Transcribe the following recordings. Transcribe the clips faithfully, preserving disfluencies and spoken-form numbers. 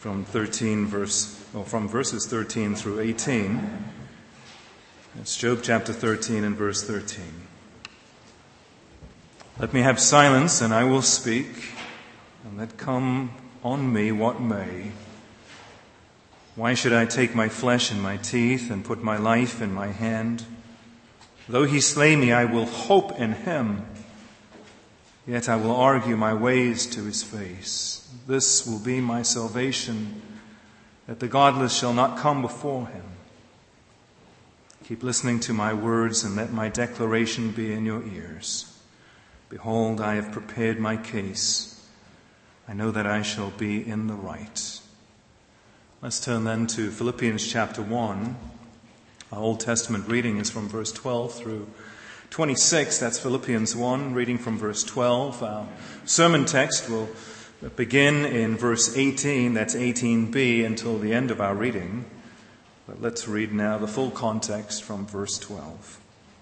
from thirteen verse, well, from verses thirteen through eighteen. It's Job chapter thirteen and verse thirteen. Let me have silence, and I will speak, and let come on me what may. Why should I take my flesh in my teeth and put my life in my hand? Though he slay me, I will hope in him. Yet I will argue my ways to his face. This will be my salvation, that the godless shall not come before him. Keep listening to my words, and let my declaration be in your ears. Behold, I have prepared my case. I know that I shall be in the right. Let's turn then to Philippians chapter one. Our Old Testament reading is from verse twelve through twenty-six. That's Philippians one, reading from verse twelve. Our sermon text will begin in verse eighteen. That's eighteen b until the end of our reading. But let's read now the full context from verse twelve.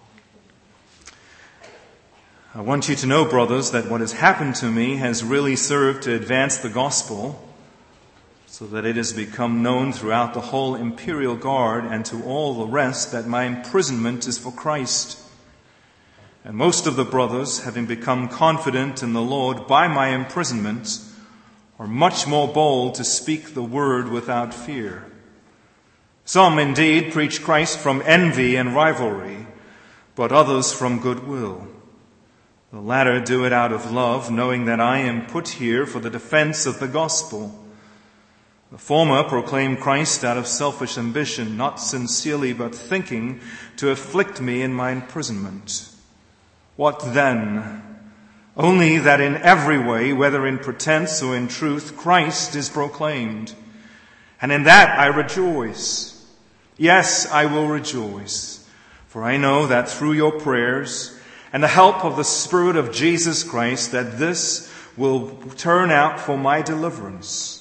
I want you to know, brothers, that what has happened to me has really served to advance the gospel, so that it has become known throughout the whole imperial guard and to all the rest that my imprisonment is for Christ. And most of the brothers, having become confident in the Lord by my imprisonment, are much more bold to speak the word without fear. Some indeed preach Christ from envy and rivalry, but others from goodwill. The latter do it out of love, knowing that I am put here for the defense of the gospel. The former proclaim Christ out of selfish ambition, not sincerely but thinking to afflict me in my imprisonment. What then? Only that in every way, whether in pretense or in truth, Christ is proclaimed. And in that I rejoice. Yes, I will rejoice. For I know that through your prayers and the help of the Spirit of Jesus Christ, that this will turn out for my deliverance.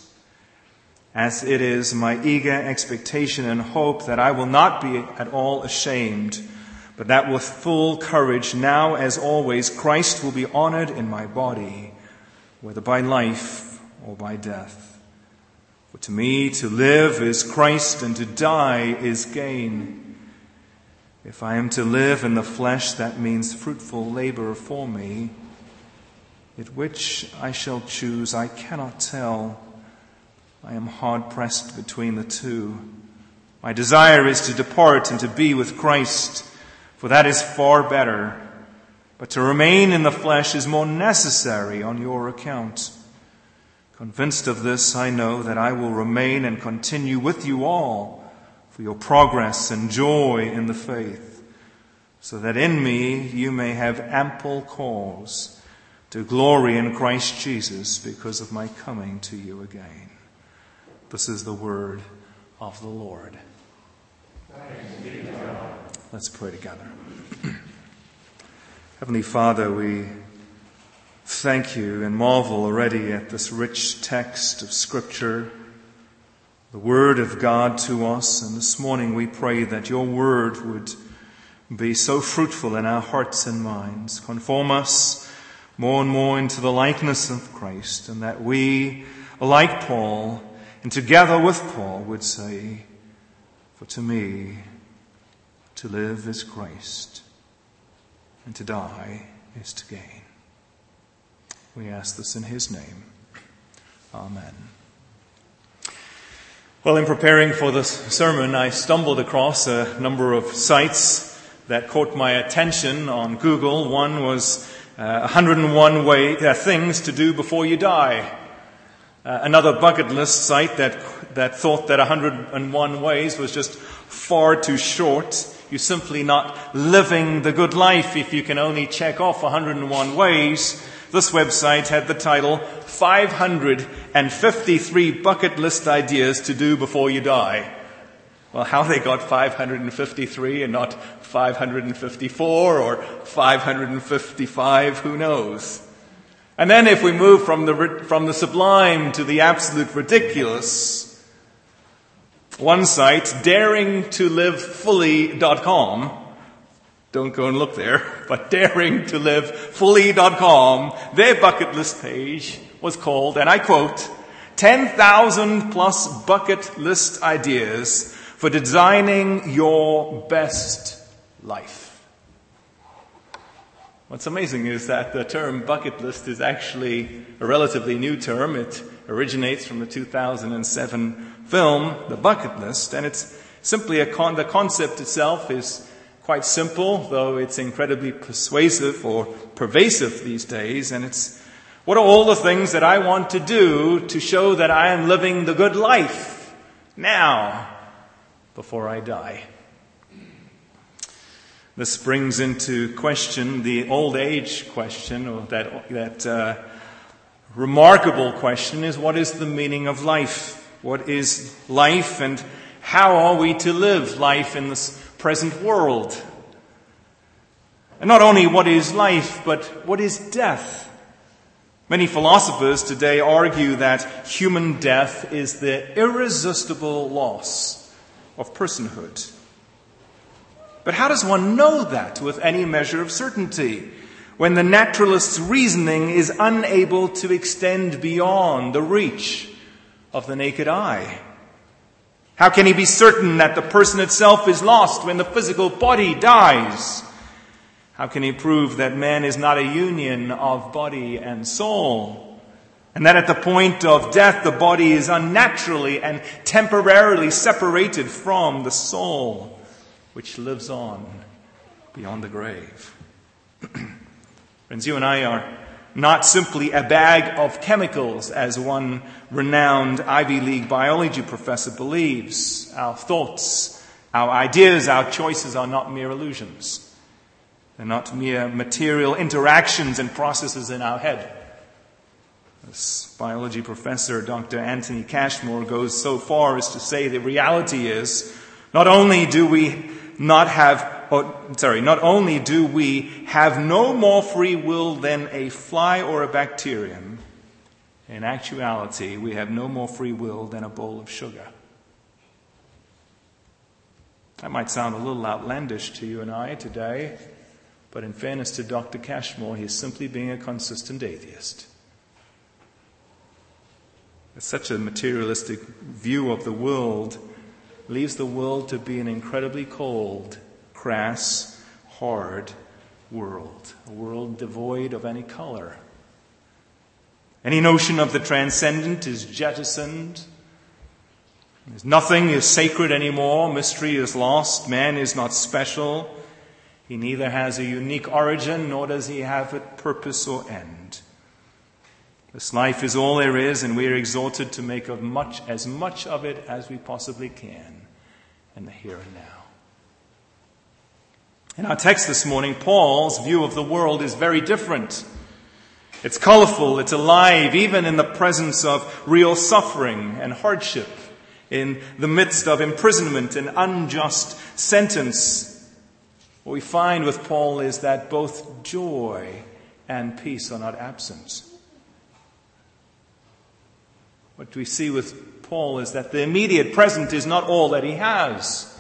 As it is my eager expectation and hope that I will not be at all ashamed, but that with full courage, now as always, Christ will be honored in my body, whether by life or by death. For to me to live is Christ, and to die is gain. If I am to live in the flesh, that means fruitful labor for me. Yet which I shall choose, I cannot tell. I am hard-pressed between the two. My desire is to depart and to be with Christ, for that is far better. But to remain in the flesh is more necessary on your account. Convinced of this, I know that I will remain and continue with you all for your progress and joy in the faith, so that in me you may have ample cause to glory in Christ Jesus because of my coming to you again. This is the word of the Lord. Thanks be to God. Let's pray together. Heavenly Father, we thank you and marvel already at this rich text of Scripture, the Word of God to us. And this morning we pray that your Word would be so fruitful in our hearts and minds, conform us more and more into the likeness of Christ, and that we, like Paul, and together with Paul would say, for to me, to live is Christ, and to die is to gain. We ask this in his name. Amen. Well, in preparing for this sermon, I stumbled across a number of sites that caught my attention on Google. One was uh, one hundred and one way, uh, things to do before you die. Uh, another bucket list site that that thought that one hundred and one ways was just far too short. You're simply not living the good life if you can only check off one hundred and one ways. This website had the title, five hundred fifty-three Bucket List Ideas to Do Before You Die. Well, how they got five hundred fifty-three and not five hundred fifty-four or five hundred fifty-five, who knows? And then if we move from the from the sublime to the absolute ridiculous, one site, daring to live fully dot com, don't go and look there, but daring to live fully dot com, their bucket list page was called, and I quote, ten thousand plus bucket list ideas for designing your best life. What's amazing is that the term bucket list is actually a relatively new term. It originates from the two thousand seven film, The Bucket List, and it's simply a con- the concept itself is quite simple, though it's incredibly persuasive or pervasive these days, and it's, what are all the things that I want to do to show that I am living the good life now, before I die? This brings into question the old age question, or that that uh, remarkable question is, what is the meaning of life? What is life, and how are we to live life in this present world? And not only what is life, but what is death? Many philosophers today argue that human death is the irresistible loss of personhood. But how does one know that with any measure of certainty when the naturalist's reasoning is unable to extend beyond the reach of the naked eye? How can he be certain that the person itself is lost when the physical body dies? How can he prove that man is not a union of body and soul, and that at the point of death the body is unnaturally and temporarily separated from the soul, which lives on beyond the grave? Friends, you and I are not simply a bag of chemicals, as one renowned Ivy League biology professor believes. Our thoughts, our ideas, our choices are not mere illusions. They're not mere material interactions and processes in our head. This biology professor, Doctor Anthony Cashmore, goes so far as to say the reality is, not only do we not have, or, sorry, not only do we have no more free will than a fly or a bacterium, in actuality, we have no more free will than a bowl of sugar. That might sound a little outlandish to you and I today, but in fairness to Doctor Cashmore, he is simply being a consistent atheist. Such a materialistic view of the world leaves the world to be an incredibly cold, crass, hard world. A world devoid of any color. Any notion of the transcendent is jettisoned. Nothing is sacred anymore. Mystery is lost. Man is not special. He neither has a unique origin, nor does he have a purpose or end. This life is all there is, and we are exhorted to make of much, as much of it as we possibly can in the here and now. In our text this morning, Paul's view of the world is very different. It's colorful, it's alive, even in the presence of real suffering and hardship, in the midst of imprisonment and unjust sentence. What we find with Paul is that both joy and peace are not absent. What we see with Paul is that the immediate present is not all that he has.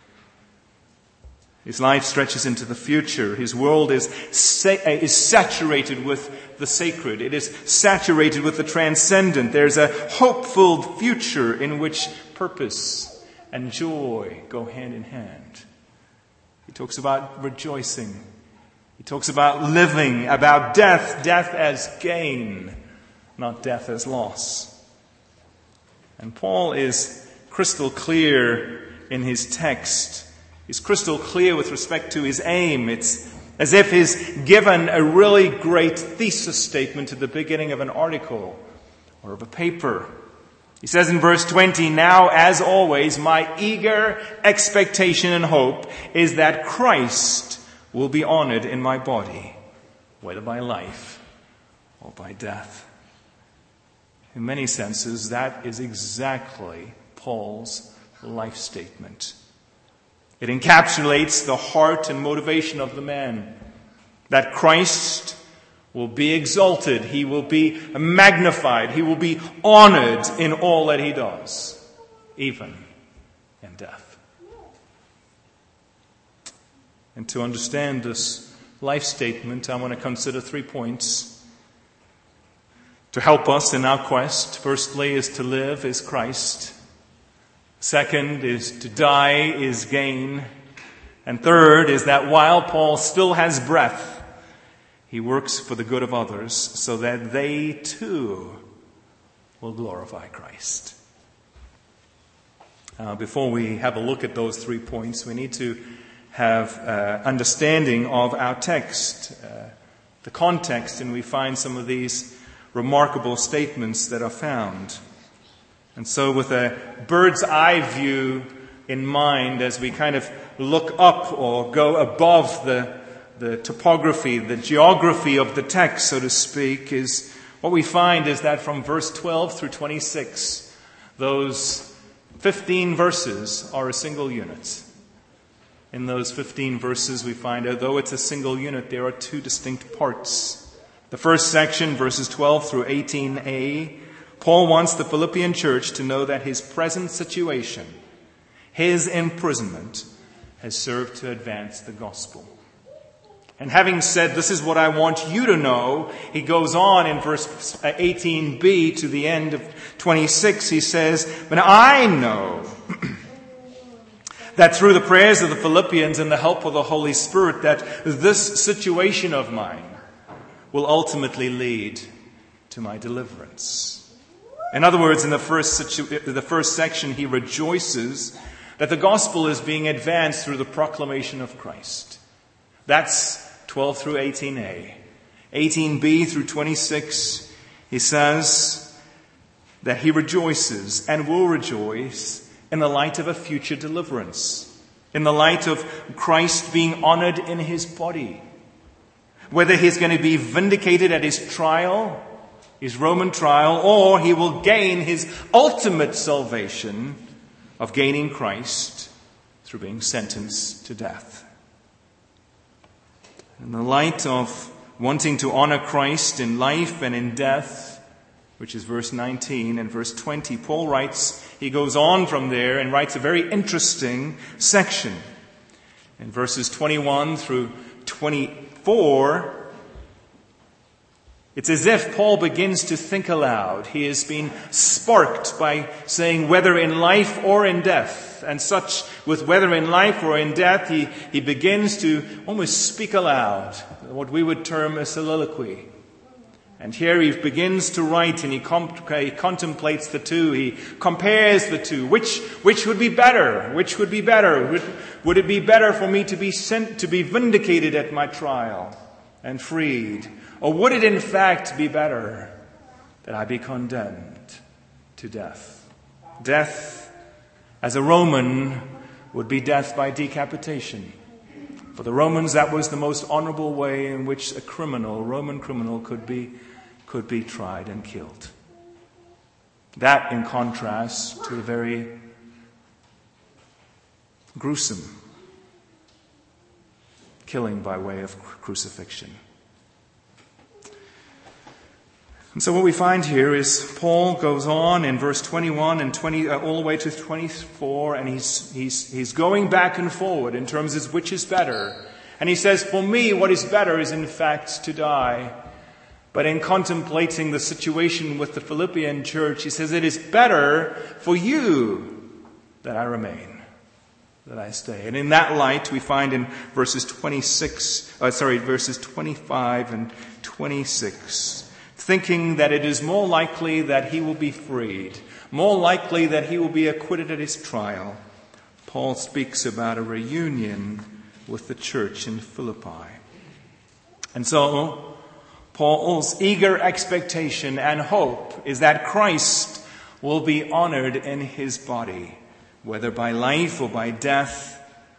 His life stretches into the future. His world is sa- is saturated with the sacred. It is saturated with the transcendent. There's a hopeful future in which purpose and joy go hand in hand. He talks about rejoicing. He talks about living, about death, death as gain, not death as loss. And Paul is crystal clear in his text. He's crystal clear with respect to his aim. It's as if he's given a really great thesis statement at the beginning of an article or of a paper. He says in verse twenty, "Now, as always, my eager expectation and hope is that Christ will be honored in my body, whether by life or by death." In many senses, that is exactly Paul's life statement. It encapsulates the heart and motivation of the man, that Christ will be exalted, he will be magnified, he will be honored in all that he does, even in death. And to understand this life statement, I want to consider three points. to help us in our quest. Firstly is to live is Christ. Second is to die is gain. And third is that while Paul still has breath, he works for the good of others so that they too will glorify Christ. Uh, before we have a look at those three points, we need to have uh, understanding of our text, uh, the context, and we find some of these remarkable statements that are found. And so with a bird's eye view in mind, as we kind of look up or go above the, the topography, the geography of the text, so to speak, is what we find is that from verse twelve through twenty-six, those fifteen verses are a single unit. In those fifteen verses we find, although it's a single unit, there are two distinct parts. The first section, verses twelve through eighteen a, Paul wants the Philippian church to know that his present situation, his imprisonment, has served to advance the gospel. And having said, this is what I want you to know, he goes on in verse eighteen b to the end of twenty-six. He says, but I know that through the prayers of the Philippians and the help of the Holy Spirit, that this situation of mine will ultimately lead to my deliverance. In other words, in the first, situ- the first section, he rejoices that the gospel is being advanced through the proclamation of Christ. That's twelve through eighteen a. eighteen b through twenty-six, he says that he rejoices and will rejoice in the light of a future deliverance, in the light of Christ being honored in his body. Whether he's going to be vindicated at his trial, his Roman trial, or he will gain his ultimate salvation of gaining Christ through being sentenced to death. In the light of wanting to honor Christ in life and in death, which is verse nineteen and verse twenty, Paul writes, he goes on from there and writes a very interesting section. In verses twenty-one through twenty-four, it's as if Paul begins to think aloud. He has been sparked by saying whether in life or in death. And such, with whether in life or in death, he, he begins to almost speak aloud, what we would term a soliloquy. And here he begins to write and he, comp- he contemplates the two. He compares the two. Which, which would be better? Which would be better? Would, would it be better for me to be sent to be vindicated at my trial and freed? Or would it in fact be better that I be condemned to death? Death, as a Roman, would be death by decapitation. For the Romans, that was the most honorable way in which a criminal, a Roman criminal, could be, could be tried and killed. That in contrast to the very gruesome killing by way of crucifixion. And so what we find here is Paul goes on in verse twenty-one and twenty uh, all the way to twenty-four, and he's he's he's going back and forward in terms of which is better. And he says, for me, what is better is in fact to die. But in contemplating the situation with the Philippian church, he says, it is better for you that I remain, that I stay. And in that light, we find in verses twenty-six, uh, sorry, verses twenty-five and twenty-six, thinking that it is more likely that he will be freed, more likely that he will be acquitted at his trial, Paul speaks about a reunion with the church in Philippi. And so, Paul's eager expectation and hope is that Christ will be honored in his body, whether by life or by death.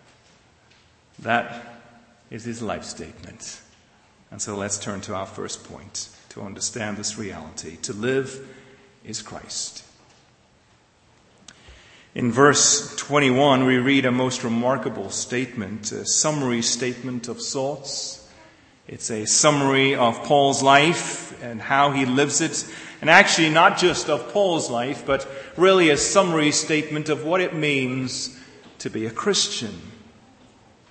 That is his life statement. And so let's turn to our first point. To understand this reality. To live is Christ. In verse twenty-one, we read a most remarkable statement, a summary statement of sorts. It's a summary of Paul's life and how he lives it. And actually not just of Paul's life, but really a summary statement of what it means to be a Christian.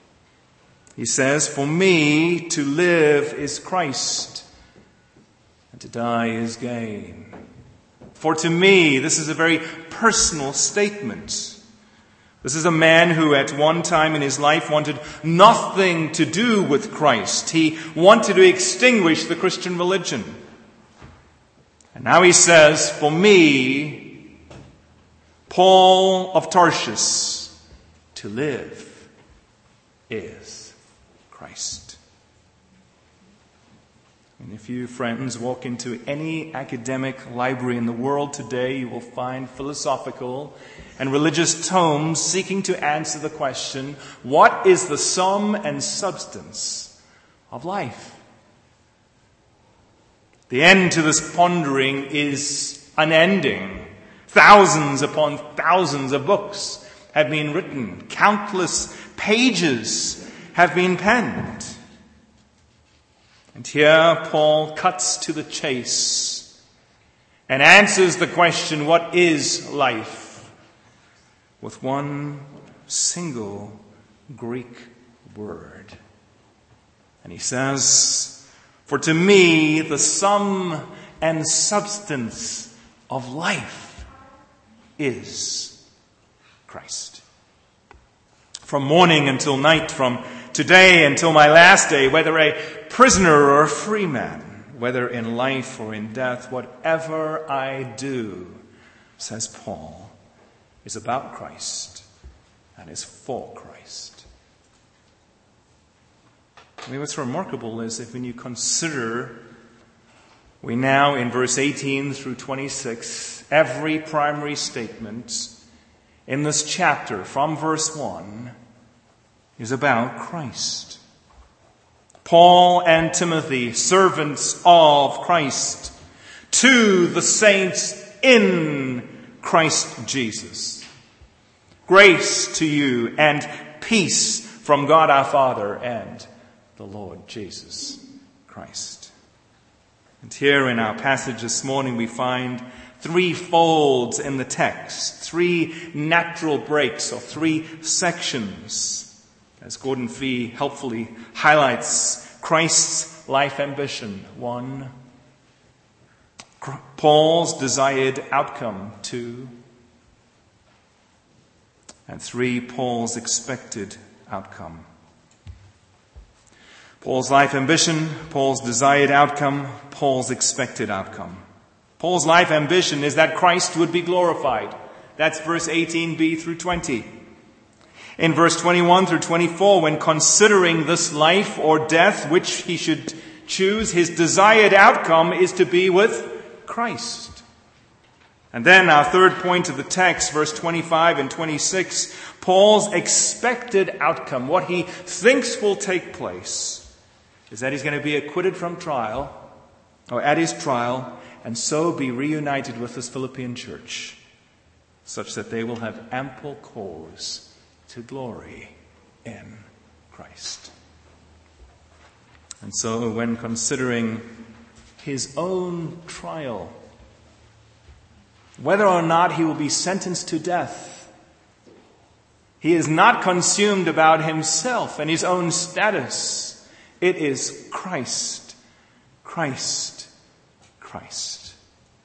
He says, for me to live is Christ, and to die is gain. For to me, this is a very personal statement. This is a man who at one time in his life wanted nothing to do with Christ. He wanted to extinguish the Christian religion. And now he says, for me, Paul of Tarsus, to live is Christ. And if you, friends, walk into any academic library in the world today, you will find philosophical and religious tomes seeking to answer the question, what is the sum and substance of life? The end to this pondering is unending. Thousands upon thousands of books have been written. Countless pages have been penned. And here Paul cuts to the chase and answers the question, what is life? With one single Greek word. And he says, for to me the sum and substance of life is Christ. From morning until night, from today until my last day, whether a prisoner or a free man, whether in life or in death, whatever I do, says Paul, is about Christ and is for Christ. I mean, what's remarkable is that when you consider, we now in verse eighteen through twenty-six, every primary statement in this chapter from verse one is about Christ. Paul and Timothy, servants of Christ, to the saints in Christ Jesus. Grace to you and peace from God our Father and the Lord Jesus Christ. And here in our passage this morning we find three folds in the text, three natural breaks or three sections. As Gordon Fee helpfully highlights, Christ's life ambition. One, Paul's desired outcome. Two, and three, Paul's expected outcome. Paul's life ambition, Paul's desired outcome, Paul's expected outcome. Paul's life ambition is that Christ would be glorified. That's verse eighteen b through twenty. In verse twenty-one through twenty-four, when considering this life or death which he should choose, his desired outcome is to be with Christ. And then our third point of the text, verse twenty-five and twenty-six, Paul's expected outcome, what he thinks will take place, is that he's going to be acquitted from trial, or at his trial, and so be reunited with this Philippian church, such that they will have ample cause to glory in Christ. And so when considering his own trial, whether or not he will be sentenced to death, he is not consumed about himself and his own status. It is Christ, Christ, Christ.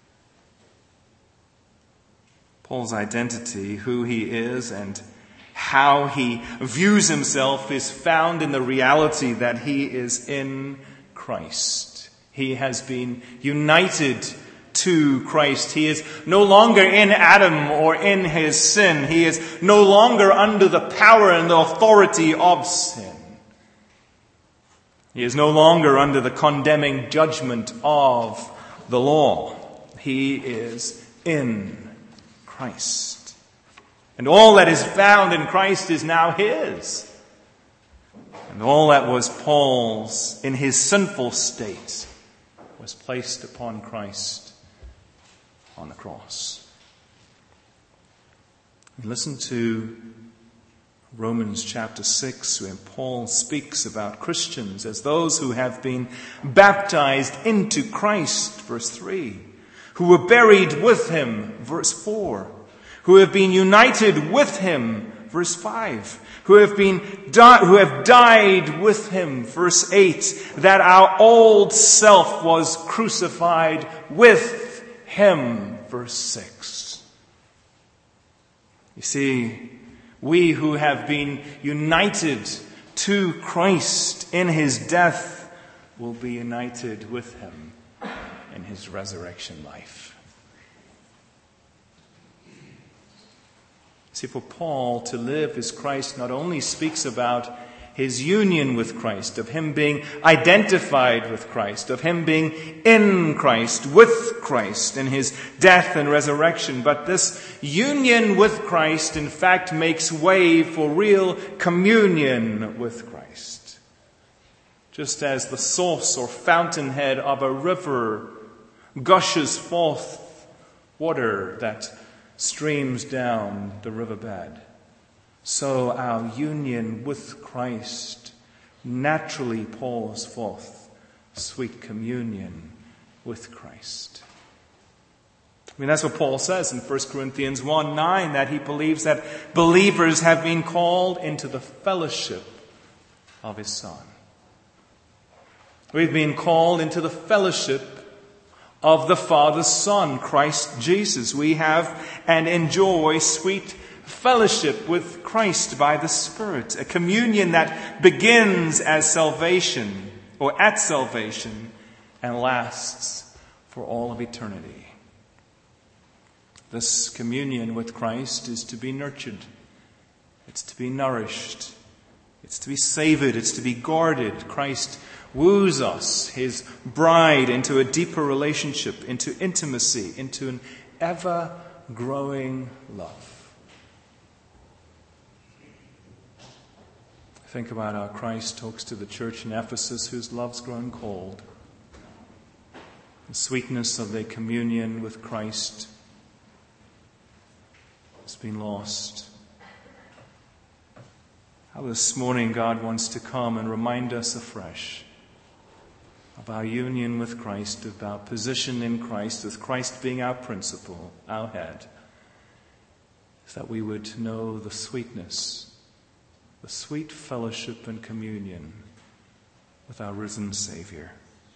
Paul's identity, who he is and how he views himself, is found in the reality that he is in Christ. He has been united to Christ. He is no longer in Adam or in his sin. He is no longer under the power and the authority of sin. He is no longer under the condemning judgment of the law. He is in Christ. And all that is found in Christ is now his. And all that was Paul's in his sinful state was placed upon Christ on the cross. And listen to Romans chapter six, when Paul speaks about Christians as those who have been baptized into Christ, verse three, who were buried with him, verse four, who have been united with him, Verse five. Who have been di- who have died with him. Verse eight. That our old self was crucified with him. Verse six. You see, we who have been united to Christ in his death will be united with him in his resurrection life. See, for Paul, to live as Christ not only speaks about his union with Christ, of him being identified with Christ, of him being in Christ, with Christ in his death and resurrection, but this union with Christ, in fact, makes way for real communion with Christ. Just as the source or fountainhead of a river gushes forth water that streams down the riverbed, so our union with Christ naturally pours forth sweet communion with Christ. I mean, that's what Paul says in First Corinthians one nine, that he believes that believers have been called into the fellowship of his Son. We've been called into the fellowship of the Father's Son, Christ Jesus. We have and enjoy sweet fellowship with Christ by the Spirit, a communion that begins as salvation or at salvation and lasts for all of eternity. This communion with Christ is to be nurtured. It's to be nourished. It's to be savored. It's to be guarded. Christ woos us, his bride, into a deeper relationship, into intimacy, into an ever-growing love. Think about how Christ talks to the church in Ephesus whose love's grown cold. The sweetness of their communion with Christ has been lost. How this morning God wants to come and remind us afresh of our union with Christ, of our position in Christ, with Christ being our principal, our head, is that we would know the sweetness, the sweet fellowship and communion with our risen Savior.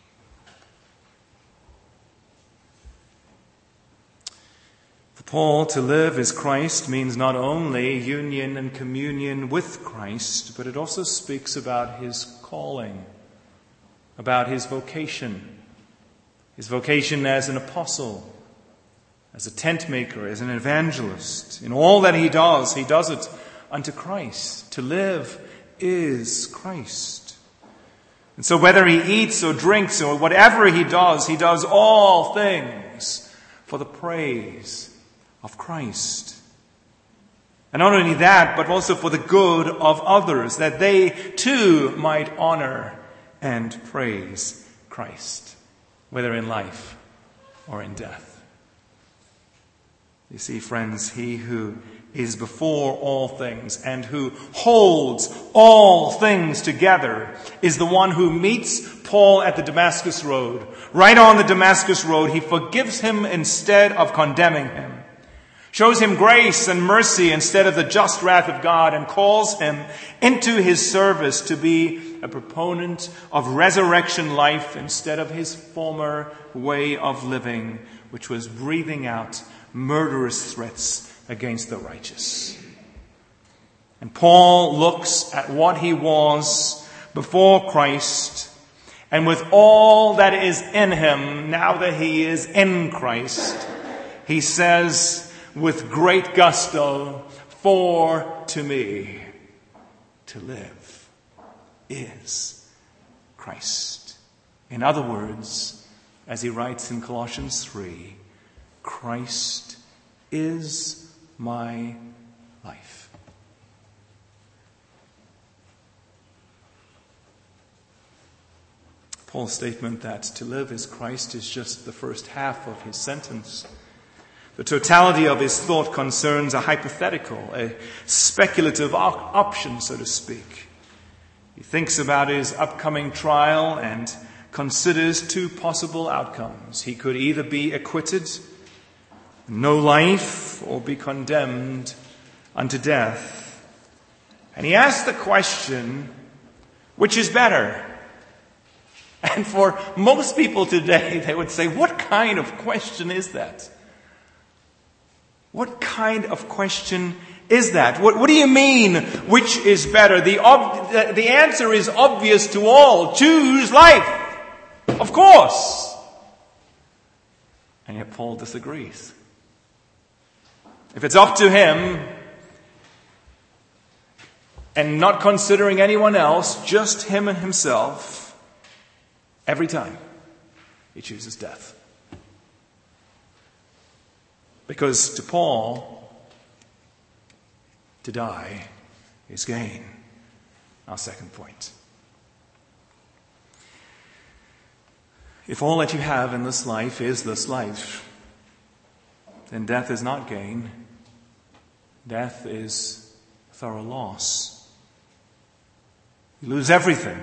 For Paul, to live as Christ means not only union and communion with Christ, but it also speaks about his calling, about his vocation, his vocation as an apostle, as a tent maker, as an evangelist. In all that he does, he does it unto Christ. To live is Christ. And so whether he eats or drinks or whatever he does, he does all things for the praise of Christ. And not only that, but also for the good of others, that they too might honor and praise Christ, whether in life or in death. You see, friends, he who is before all things and who holds all things together is the one who meets Paul at the Damascus Road. Right on the Damascus Road, he forgives him instead of condemning him, shows him grace and mercy instead of the just wrath of God, and calls him into his service to be a proponent of resurrection life instead of his former way of living, which was breathing out murderous threats against the righteous. And Paul looks at what he was before Christ, and with all that is in him, now that he is in Christ, he says with great gusto, "For to me to live is Christ." In other words, as he writes in Colossians three, Christ is my life. Paul's statement that to live as Christ is just the first half of his sentence. The totality of his thought concerns a hypothetical, a speculative op- option, so to speak. He thinks about his upcoming trial and considers two possible outcomes. He could either be acquitted, no life, or be condemned unto death. And he asked the question, which is better? And for most people today, they would say, what kind of question is that? What kind of question is that? What, what do you mean, which is better? The, ob- the, the answer is obvious to all. Choose life. Of course. And yet Paul disagrees. If it's up to him, and not considering anyone else, just him and himself, every time he chooses death. Because to Paul, to die is gain. Our second point. If all that you have in this life is this life, then death is not gain. Death is thorough loss. You lose everything.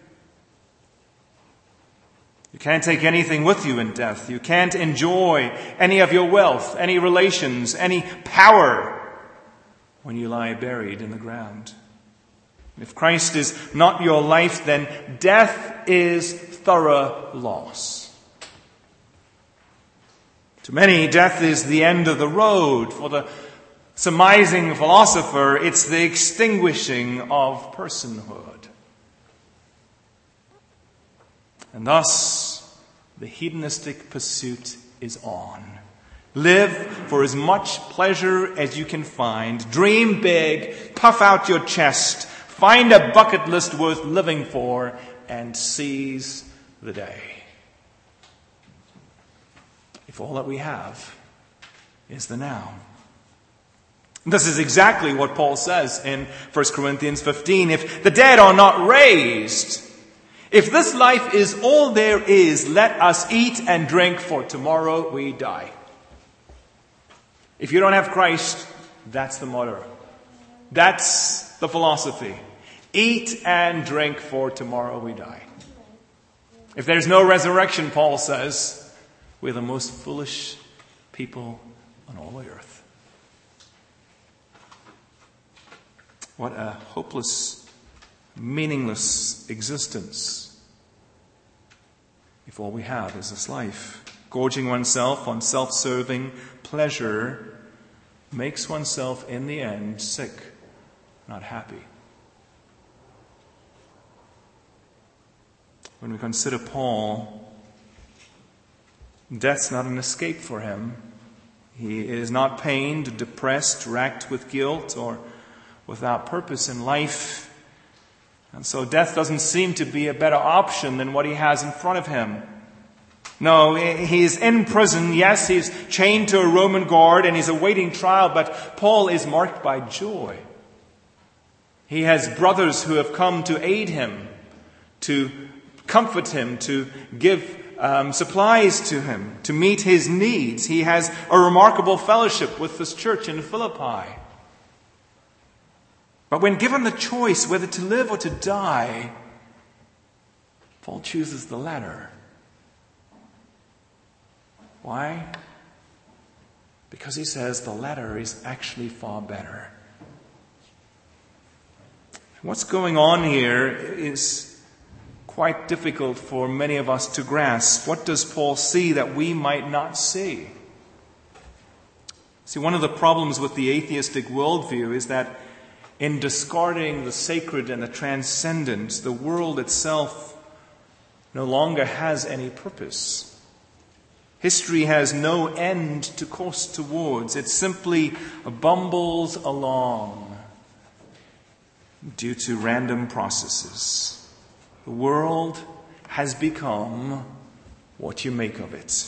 You can't take anything with you in death. You can't enjoy any of your wealth, any relations, any power when you lie buried in the ground. If Christ is not your life, then death is thorough loss. To many, death is the end of the road. For the surmising philosopher, it's the extinguishing of personhood. And thus, the hedonistic pursuit is on. Live for as much pleasure as you can find. Dream big. Puff out your chest. Find a bucket list worth living for and seize the day. If all that we have is the now. This is exactly what Paul says in First Corinthians fifteen. If the dead are not raised, if this life is all there is, let us eat and drink, for tomorrow we die. If you don't have Christ, that's the motto. That's the philosophy. Eat and drink, for tomorrow we die. If there's no resurrection, Paul says, we're the most foolish people on all the earth. What a hopeless, meaningless existence if all we have is this life. Gorging oneself on self-serving pleasure makes oneself in the end sick, not happy. When we consider Paul, death's not an escape for him. He is not pained, depressed, racked with guilt, or without purpose in life. And so death doesn't seem to be a better option than what he has in front of him. No, he's in prison. Yes, he's chained to a Roman guard and he's awaiting trial, but Paul is marked by joy. He has brothers who have come to aid him, to comfort him, to give um, supplies to him, to meet his needs. He has a remarkable fellowship with this church in Philippi. But when given the choice whether to live or to die, Paul chooses the latter. Why? Because he says the latter is actually far better. What's going on here is quite difficult for many of us to grasp. What does Paul see that we might not see? See, one of the problems with the atheistic worldview is that in discarding the sacred and the transcendent, the world itself no longer has any purpose. History has no end to course towards. It simply bumbles along due to random processes. The world has become what you make of it.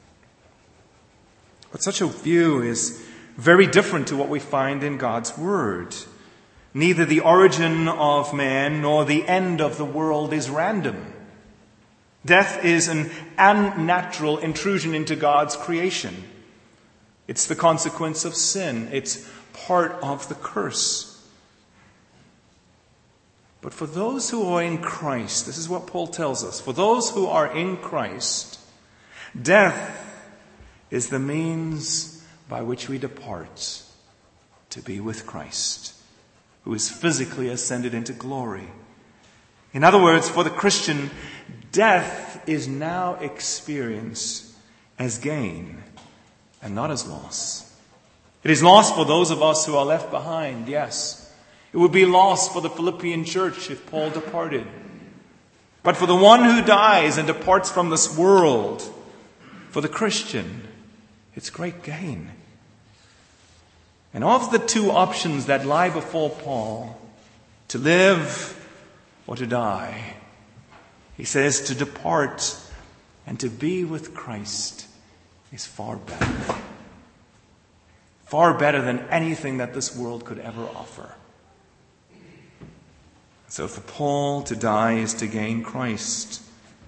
But such a view is very different to what we find in God's Word. Neither the origin of man nor the end of the world is random. Death is an unnatural intrusion into God's creation. It's the consequence of sin. It's part of the curse. But for those who are in Christ, this is what Paul tells us. For those who are in Christ, death is the means by which we depart to be with Christ. who is physically ascended into glory. In other words, for the Christian, death is now experienced as gain and not as loss. It is loss for those of us who are left behind, yes. It would be loss for the Philippian church if Paul departed. But for the one who dies and departs from this world, for the Christian, it's great gain. And of the two options that lie before Paul, to live or to die, he says to depart and to be with Christ is far better. Far better than anything that this world could ever offer. So for Paul, to die is to gain Christ.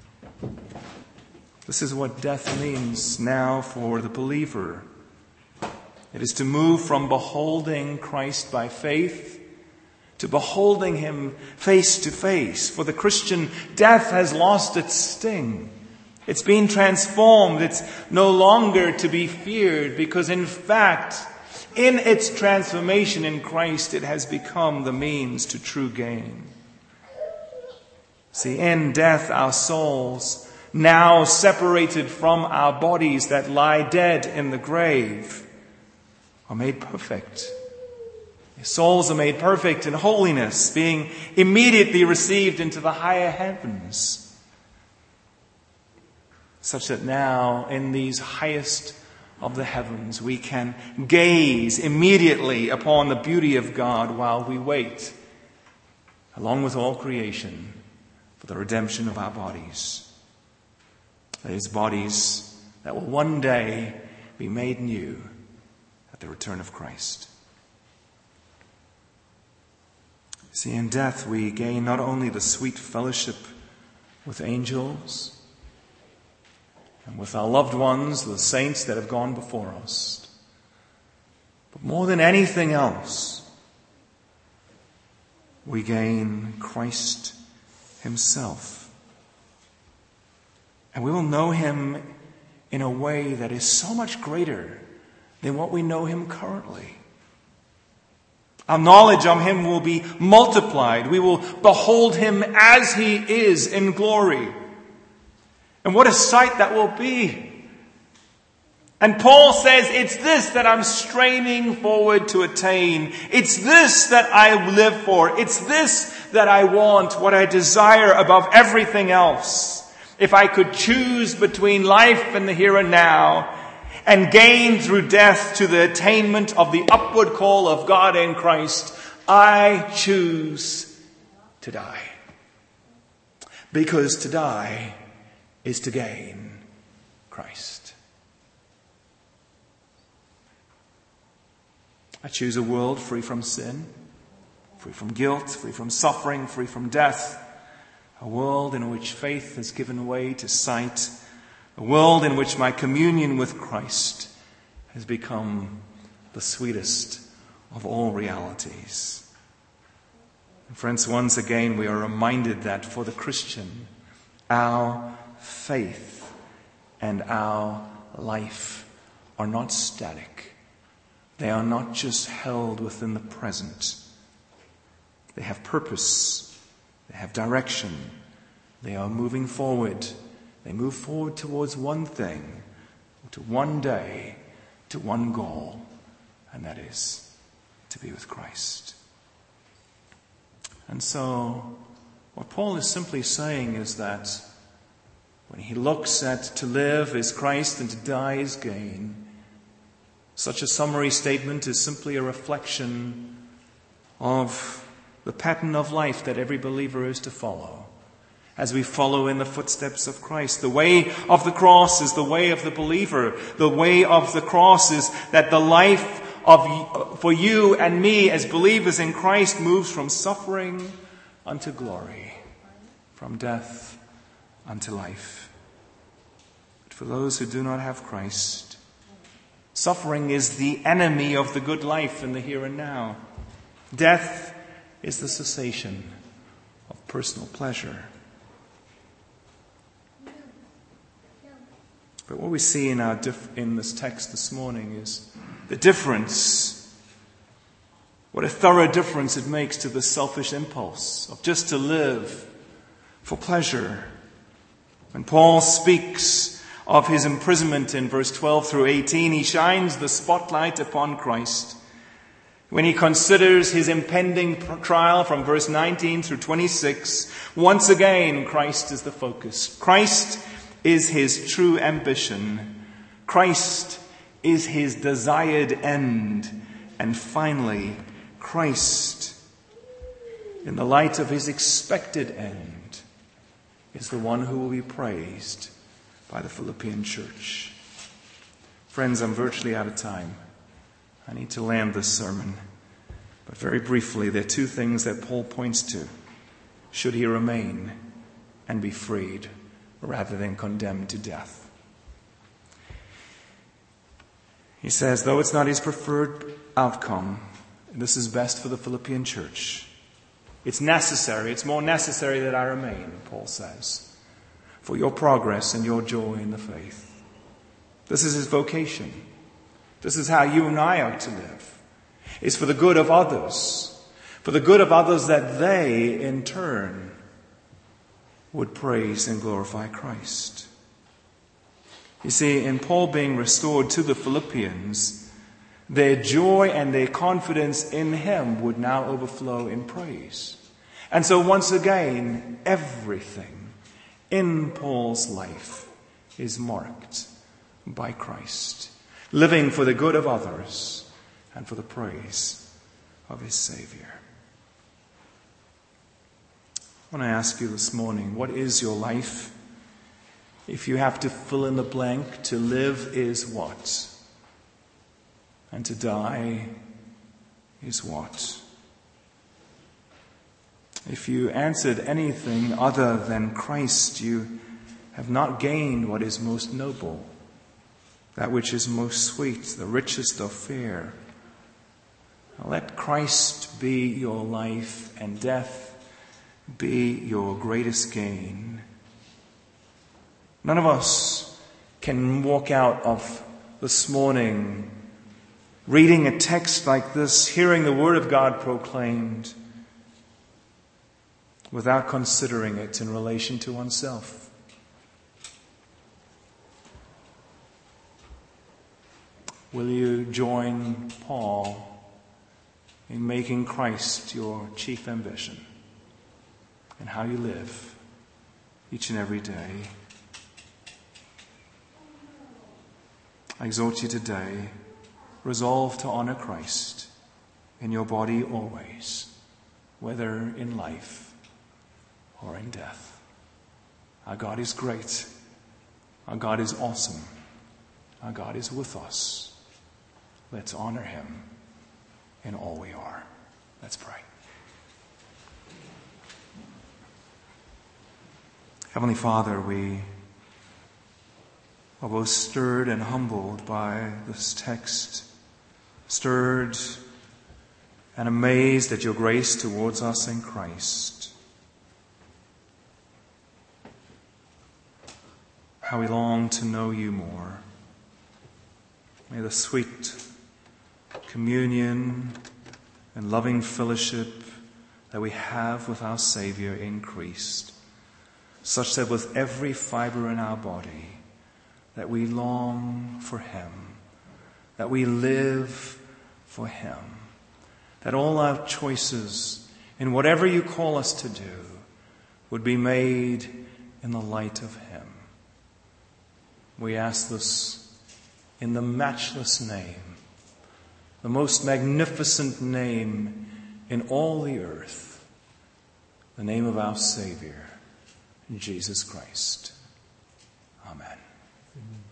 This is what death means now for the believer. It is to move from beholding Christ by faith to beholding Him face to face. For the Christian, death has lost its sting. It's been transformed. It's no longer to be feared because, in fact, in its transformation in Christ, it has become the means to true gain. See, in death, our souls, now separated from our bodies that lie dead in the grave, are made perfect. Your souls are made perfect in holiness, being immediately received into the higher heavens, such that now in these highest of the heavens we can gaze immediately upon the beauty of God while we wait, along with all creation, for the redemption of our bodies. These bodies that will one day be made new at the return of Christ. See, in death we gain not only the sweet fellowship with angels and with our loved ones, the saints that have gone before us, but more than anything else, we gain Christ Himself. And we will know Him in a way that is so much greater than what we know Him currently. Our knowledge of Him will be multiplied. We will behold Him as He is in glory. And what a sight that will be. And Paul says, it's this that I'm straining forward to attain. It's this that I live for. It's this that I want, what I desire above everything else. If I could choose between life and the here and now, and gain through death to the attainment of the upward call of God in Christ, I choose to die. Because to die is to gain Christ. I choose a world free from sin, free from guilt, free from suffering, free from death. A world in which faith has given way to sight. A world in which my communion with Christ has become the sweetest of all realities. And friends, once again we are reminded that for the Christian, our faith and our life are not static. They are not just held within the present. They have purpose. They have direction. They are moving forward. They move forward towards one thing, to one day, to one goal, and that is to be with Christ. And so, what Paul is simply saying is that when he looks at to live is Christ and to die is gain, such a summary statement is simply a reflection of the pattern of life that every believer is to follow. As we follow in the footsteps of Christ. The way of the cross is the way of the believer. The way of the cross is that the life of for you and me as believers in Christ moves from suffering unto glory, from death unto life. But for those who do not have Christ, suffering is the enemy of the good life in the here and now. Death is the cessation of personal pleasure. But what we see in our dif- in this text this morning is the difference What a thorough difference it makes to the selfish impulse of just to live for pleasure. When Paul speaks of his imprisonment in verse twelve through eighteen, he shines the spotlight upon Christ. When he considers his impending trial from verse nineteen through twenty-six, once again Christ is the focus. Christ is his true ambition. Christ is his desired end. And finally, Christ, in the light of his expected end, is the one who will be praised by the Philippian church. Friends, I'm virtually out of time. I need to land this sermon. But very briefly, there are two things that Paul points to. Should he remain and be freed rather than condemned to death? He says, though it's not his preferred outcome, this is best for the Philippian church. It's necessary, it's more necessary that I remain, Paul says, for your progress and your joy in the faith. This is his vocation. This is how you and I are to live. It's for the good of others. For the good of others that they, in turn, would praise and glorify Christ. You see, in Paul being restored to the Philippians, their joy and their confidence in him would now overflow in praise. And so once again, everything in Paul's life is marked by Christ, living for the good of others and for the praise of his Savior. I want to ask you this morning, what is your life? If you have to fill in the blank, to live is what? And to die is what? If you answered anything other than Christ, you have not gained what is most noble, that which is most sweet, the richest of fare. Let Christ be your life, and death be your greatest gain. None of us can walk out of this morning reading a text like this, hearing the Word of God proclaimed, without considering it in relation to oneself. Will you join Paul in making Christ your chief ambition in how you live each and every day? I exhort you today, resolve to honor Christ in your body always, whether in life or in death. Our God is great. Our God is awesome. Our God is with us. Let's honor him in all we are. Let's pray. Heavenly Father, we are both stirred and humbled by this text, stirred and amazed at your grace towards us in Christ. How we long to know you more. May the sweet communion and loving fellowship that we have with our Savior increase, such that with every fiber in our body, that we long for him, that we live for him, that all our choices in whatever you call us to do would be made in the light of him. We ask this in the matchless name, the most magnificent name in all the earth, the name of our Savior, Jesus Christ. Amen. Amen.